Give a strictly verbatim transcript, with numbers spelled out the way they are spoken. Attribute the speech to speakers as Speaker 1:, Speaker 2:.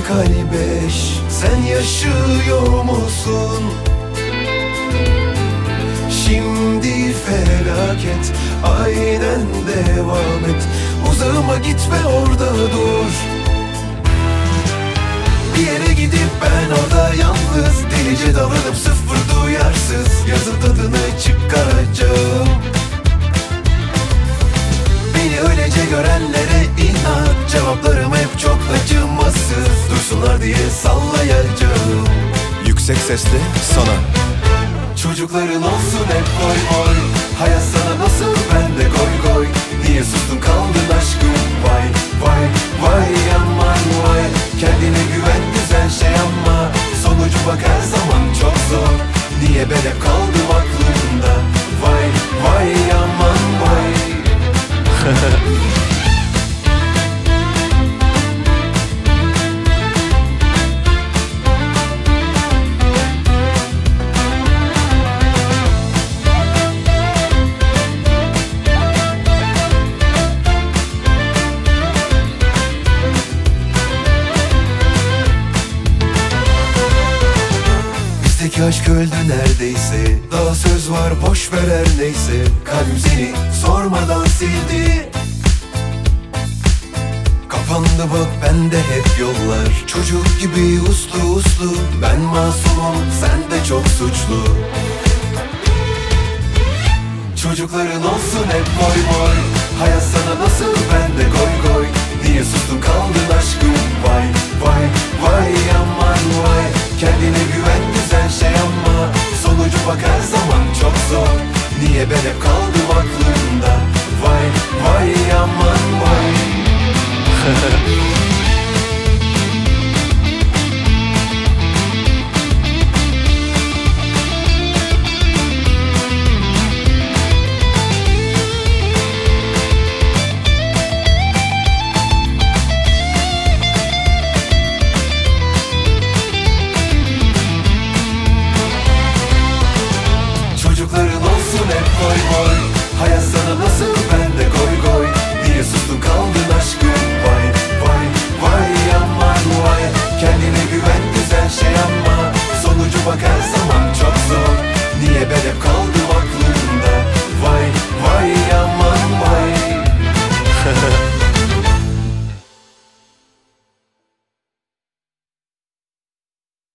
Speaker 1: kalbe eş. Sen yaşıyor musun? Şimdi felaket, aynen devam et. Uzağıma git ve orada dur. Bir yere gidip ben orada yalnız, delice davranıp sıfır duyarsız, yazın tadını çıkaracağım. Beni öylece görenlere inat, cevaplarım hep çok acımasız. Duysunlar diye sallayacağım.
Speaker 2: Yüksek sesle sana.
Speaker 1: Çocukların olsun hep oy oy. Hayat sana nasıl, ben de goy goy. Niye sustun kaldın aşkım, vay vay vay aman vay. Kendine güven güzel şey ama sonucu bak her zaman çok zor. Niye ben hep kaldım aklımda, vay vay aman vay. Bizdeki aşk öldü neredeyse. Daha söz var boş ver her neyse. Kalbim seni sormadan sildi. Kapandı bak bende hep yollar. Çocuk gibi uslu uslu. Ben masumum, sen de çok suçlu. Çocukların olsun hep boy boy. Hayat sana nasıl, ben de goy goy. Niye sustun kaldın aşkım, vay